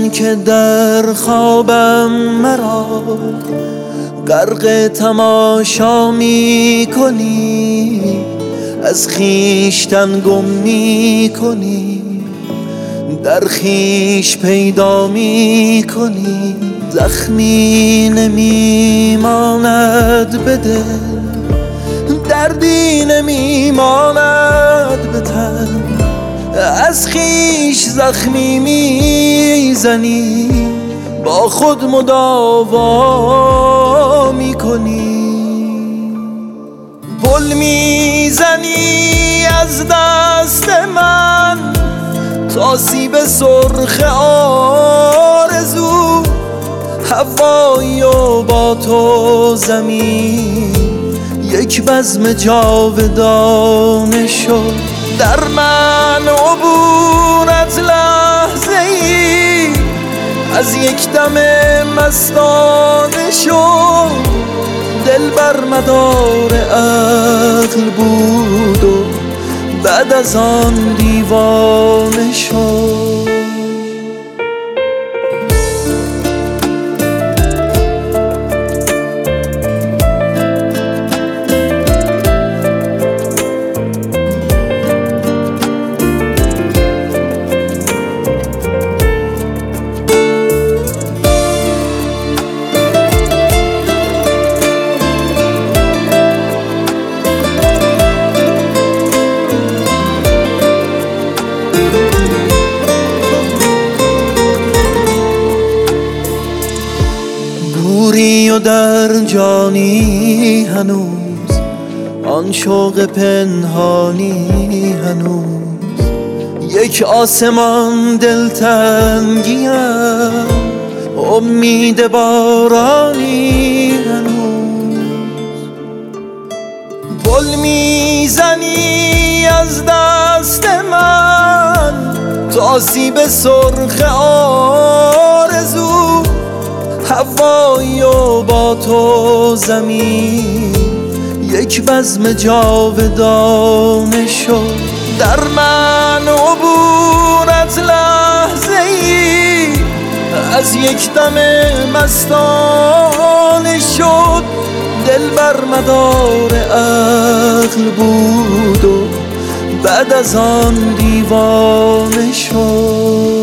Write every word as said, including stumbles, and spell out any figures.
آن که در خوابم مرا غرق تماشا می کنی، از خویشتن گم می کنی، در خویش پیدا می کنی. زخمی نمی ماند به دل، دردی نمی ماند به تن، از خویش زخمی می زنی، با خود مداوا می کنی. پل می زنی از دست من تا سیب سرخ آرزو، هوایی و با تو زمین یک بزم جاودانه شد. در من عبور از لحظه ای از یک دم مستانه شد، دل بر مدار عقل بود و بعد از آن دیوانه شد. گوری و در جانی هنوز آن شوق پنهانی هنوز، یک آسمان دلتنگیم امید بارانی هنوز. پل میزنی از دست من تا سیب سرخ آرزو، هوایی و با تو زمین یک بزم جاودانه شد. در من عبور از لحظه ای از یک دم مستانه شد، دل بر مدار عقل بود و بعد از آن دیوانه شد.